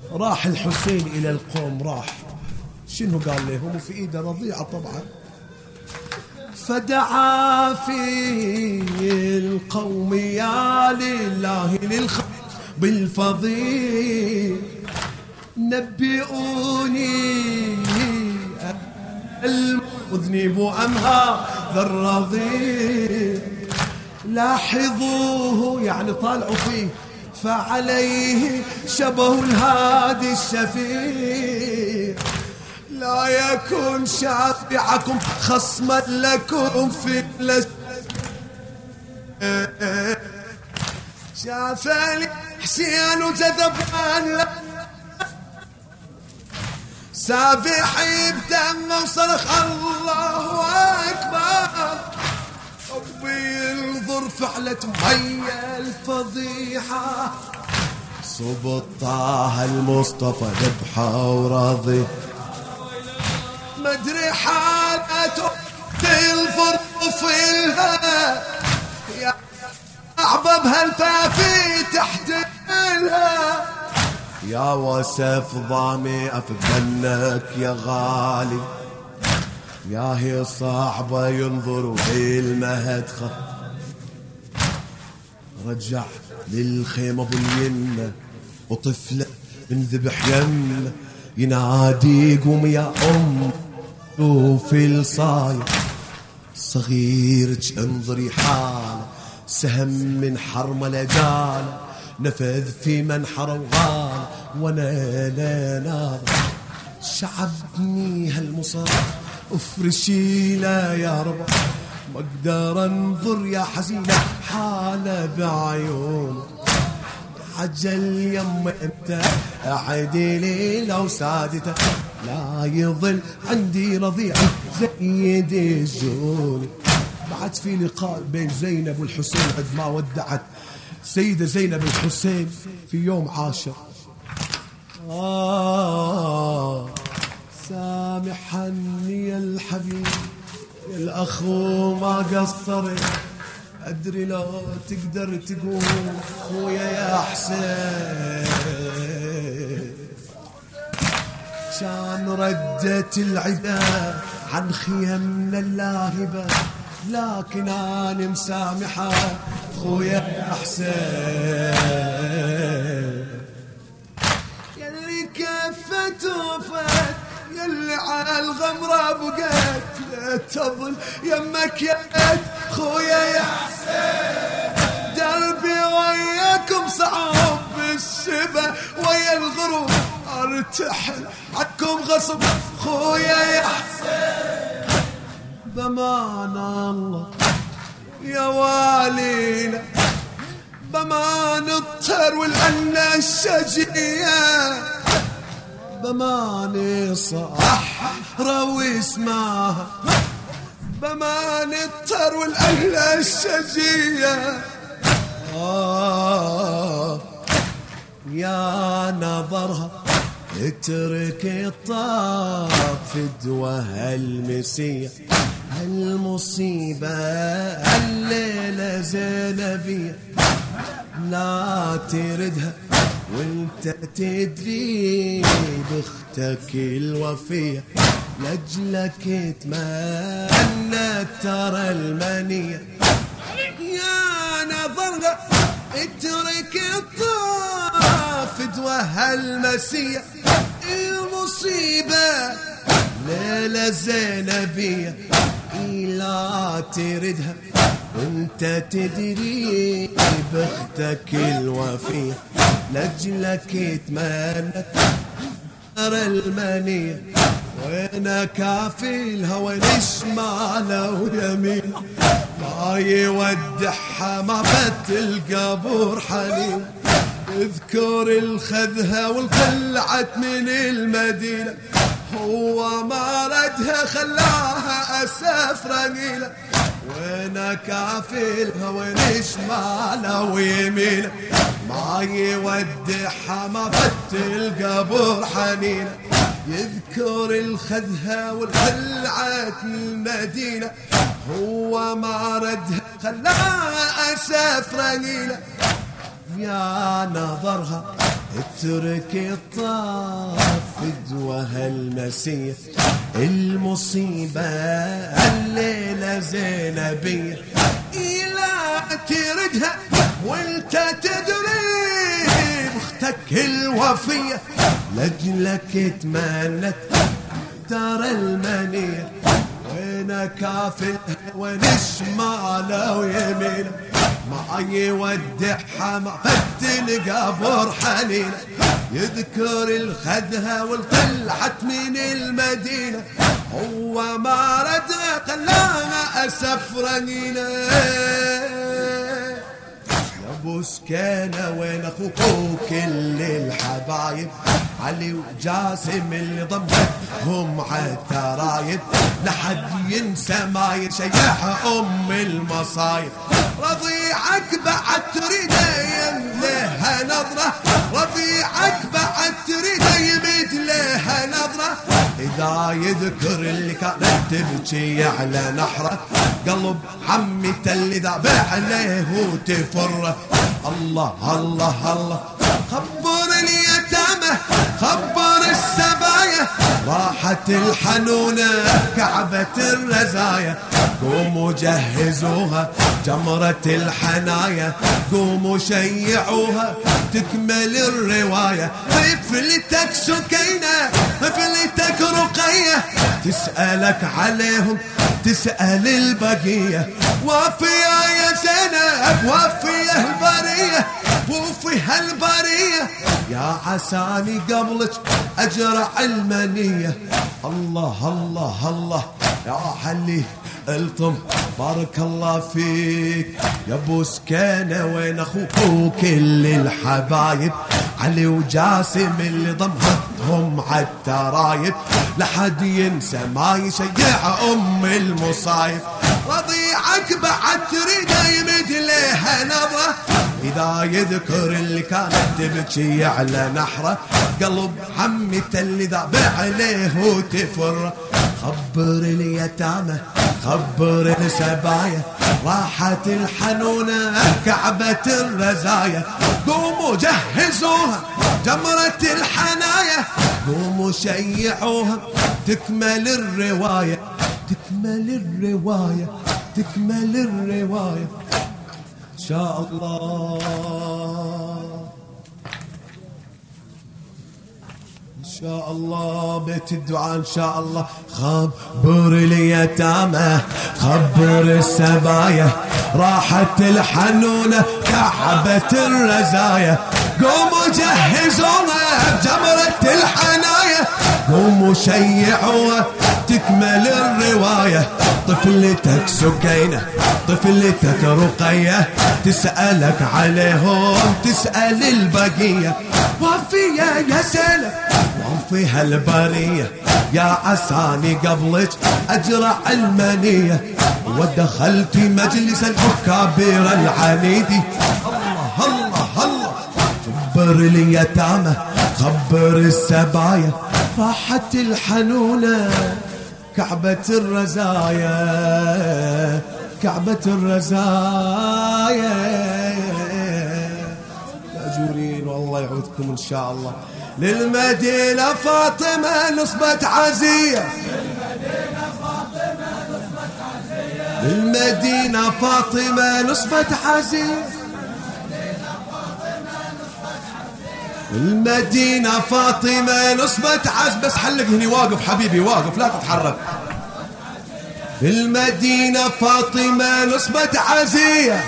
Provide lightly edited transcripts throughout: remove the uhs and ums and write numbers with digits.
راح الحسين إلى القوم، راح شنو قال لهم؟ وفي إيده رضيعة طبعا. فدعا في القوم يا لله للخلق بالفضيل نبئوني المذنب أم هذا الرضيع لاحظوه يعني طالعوا فيه فعليه شبه الهادي الشفيع لا يكن شافعكم خصما لكم في شاف الحسين وجذبان سافح بدمه وصرخ الله أكبر وبينظر فعلة مهيا الفضيحة صب طه المصطفى ذبحه وراضي مدري حالته تنظر فيها يا أحبابها الفافي تحت لها يا وسف ضامي أفدنك يا غالي يا هي صعبة ينظر بالمهد خف رجع للخيمة ابو اليمنة وطفلة انذبح يمه ينادي قوم يا أم شوفي الصاير صغيرك انظري حاله سهم من حرملة قال نفذ في منحر وغال وانا لا نار شعبني هالمصاب افرشي لا يا رب ما اقدر انظر يا حزينة حالة بعيون عجل يم انت اعدي لي لو سادته لا يظل عندي رضيع زيد الجول بعد في لقاء بين زينب والحسين بعد ما ودعت سيدة زينب الحسين في يوم عاشر سامحني يا الحبيب يا الأخو ما قصرت أدري لو تقدر تقول خويا يا حسين كان ردت العدا عن خيمنا اللاهبة لكن أنا مسامحة خويا يا حسين يلي كفت وفت يلي على الغمرة بقيت لا تظل يمك يد خويا يا حسين دربي وياكم صعب بالسبا ويا الغروب ارتحل عكم غصب خويا يا حسين بمان الله يا والينا بمان الطير والأنة الشجية بمان صحرا واسمها بمان الطير والأنة الشجية يا نظرها اترك الطاف فدوة هالمسية هالمصيبة الليلة زينبية لا تردها وانت تدري باختك الوفية لجلك تمنى ترى المنية يا نظرها اترك الطاف فدوة هالمسية المصيبة ليلة زينبية لا تردها وانت تدري بختك الوفية لجلك تمنى ترى المنية وانا كافي الهوى نشماله ويمين ما يودعها ما بت القبور حنين اذكر الخذها والقلعت من المدينة هو ما ردها خلاها أساف رنيلة وانا كافي الهوى شماله ويمينه ما يودعها ما فت القبر حنينه يذكر الخذها والخلعة المدينة هو ما ردها خلاها أساف رنيلة يا نظرها اترك الطاف فدوى هالمسير المصيبة الليلة زينبية إلا تردها وانت تدري بختك الوفية لجلك تمنت ترى المنية وين كافل وين شماله ويمينه ما يودعها ما فتن قبر حنينه يذكر الخدها والطلعت من المدينة هو ما رد خلاها أسف رنينه ابو سكينة وين اخوك كل الحبايب علي وجاسم اللي ضمتهم عالترايب لحد ينسى ما يشيعها ام المصايب رضيعك بعد تريده يمليها نظرة رضيعك بعد تريده يمد لها نظرة إذا يذكر اللي كانت تبكي على نحره قلب عمته اللي ذابح عليه وتفره الله الله الله خبر اليتامى خبر السبايا راحت الحنونة كعبة الرزايا قوموا جهزوها جمرة الحنايا قوموا شيعوها تكمل الرواية طفلتك سكينة طفلتك رقية تسألك عليهم تسأل البقية وافية يا زينب وافية البرية وفيها البرية يا عساني قبلك أجرع المنية الله الله الله يا حلي الطم بارك الله فيك يا ابو سكينة وين اخوك وكل الحبايب علي وجاسم اللي ضمتهم عالترايب لحد ينسى ما يشيع ام المصايب رضيعك بعد تريده يمد لها نظرة إذا يذكر اللي كانت تبكي على نحره قلب عمته اللي ذابح عليه وتفر خبر اليتامى خبر السبايا راحت الحنونة كعبة الرزايا قوموا جهزوها جمرة الحنايا قوموا شيعوها تكمل الرواية تكمل الرواية تكمل الرواية إن شاء الله إن شاء الله بيت الدعاء إن شاء الله خبر اليتامى خبر السبايا راحت الحنونة كعبة الرزايا قوموا جهزوها جمرة الحنايا قوموا شيعوها تكمل الرواية طفلتك سكينة طفلتك رقية تسألك عليهم تسأل البقية وفيها يا سلام وفيها البرية يا عساني قبلك أجرع المنية ودخلت مجلس الكبير العنيدي الله الله الله خبر اليتامى خبر السبايا راحت الحنونة كعبة الرزايا كعبة الرزايا مأجورين والله يعودكم إن شاء الله للمدينة فاطمة نصبت عزية للمدينة فاطمة نصبت عزية المدينة فاطمة نصبت عز بس حلق هني واقف حبيبي واقف لا تتحرك المدينة فاطمة نصبت عزية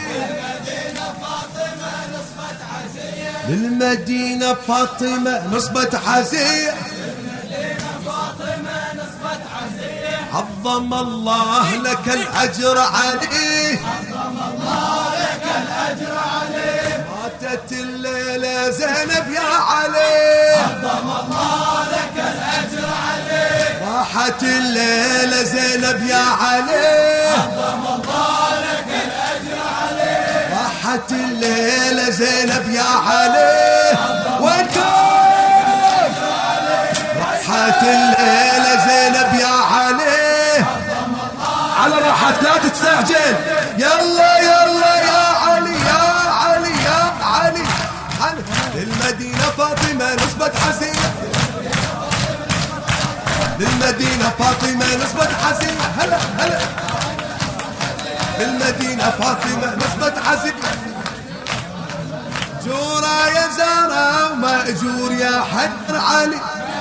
للمدينة فاطمة نصبت عزية عظم الله لك الأجر عليه عظم الله لك الأجر عليه ماتت الليلة زينب يا علي عظم الله لك الأجر عليه راحت الليلة زينب يا علي عظم الله لك الأجر عليه راحت الليلة زينب يا علي وانتم راحت الليلة زينب يا علي على راحت لا تستعجل يلا يلا يا علي يا علي يا علي للمدينة فاطمة فاطمة نصبت حزينة هلا هلا بالمدينة فاطمة نصبت حزينة جورا يا زهرة ومأجور يا حدر علي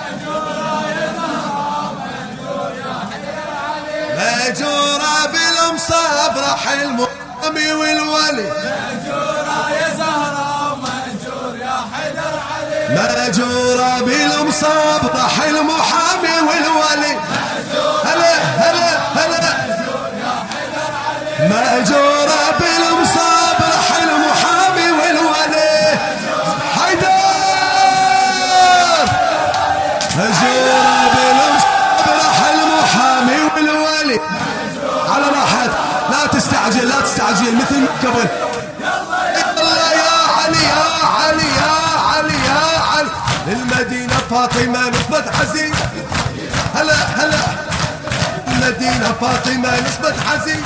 مأجورة بالمصاب راح المحامي والولي مأجورة يا زهرة ومأجور يا حدر علي مأجورة بالمصاب راح المحامي والولي هلا هلا هلا مأجورة بالمصاب راح المحامي والولي حيدر مأجورة بالمصاب راح المحامي والولي على راحت لا تستعجل لا تستعجل مثل ما قبل يلا يا علي يا علي يا علي يا علي للمدينة فاطمة نصبت حزين هلا هلا للمدينة فاطمة نصبت حزين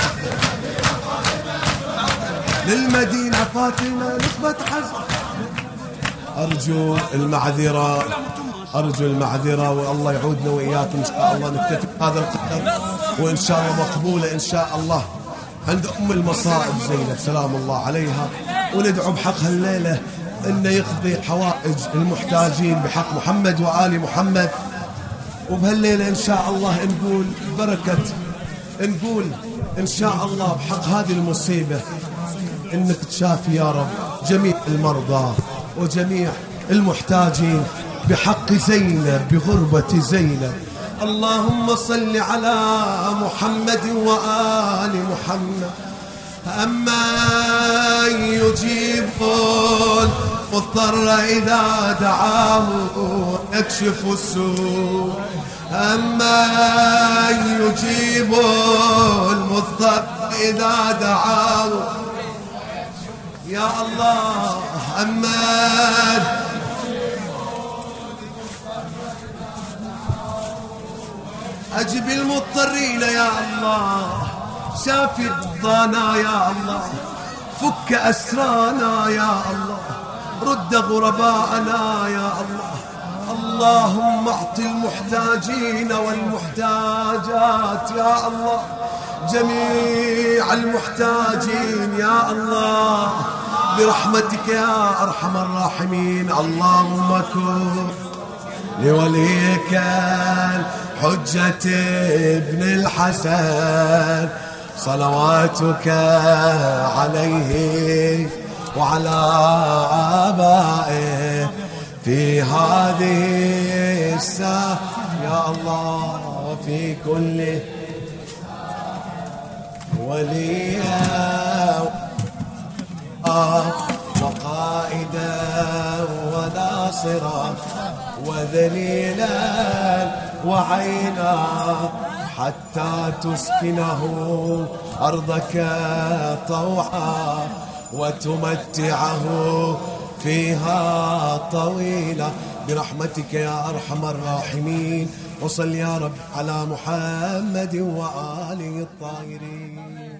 للمدينة فاطمة نصبت حزين أرجو المعذرة أرجو المعذرة والله يعودنا وإياكم إن شاء الله نكتفي هذا القدر وإن شاء الله مقبولة إن شاء الله عند أم المصائب زينب سلام الله عليها وندعو بحقها الليلة إنه يقضي حوائج المحتاجين بحق محمد وآل محمد وبهالليلة إن شاء الله نقول بركة نقول إن شاء الله بحق هذه المصيبة إنك تشافي يا رب جميع المرضى وجميع المحتاجين بحق زينب بغربة زينب اللهم صل على محمد وآل محمد أما يجيب المضطر إذا دعاه يكشف السوء أما يجيب المضطر إذا دعاه يا الله أما أجب المضطرين يا الله شافي الضانا يا الله فك أسرانا يا الله رد غرباءنا يا الله اللهم اعط المحتاجين والمحتاجات يا الله جميع المحتاجين يا الله برحمتك يا أرحم الراحمين اللهم كن لوليك الحجة ابن الحسن صلواتك عليه وعلى آبائه في هذه الساعة يا الله وفي كل وليا وقائدا وناصرا وذليلا وعينا حتى تسكنه أرضك طوعا وتمتعه فيها طويلا برحمتك يا أرحم الراحمين وصل يا رب على محمد وآله الطاهرين.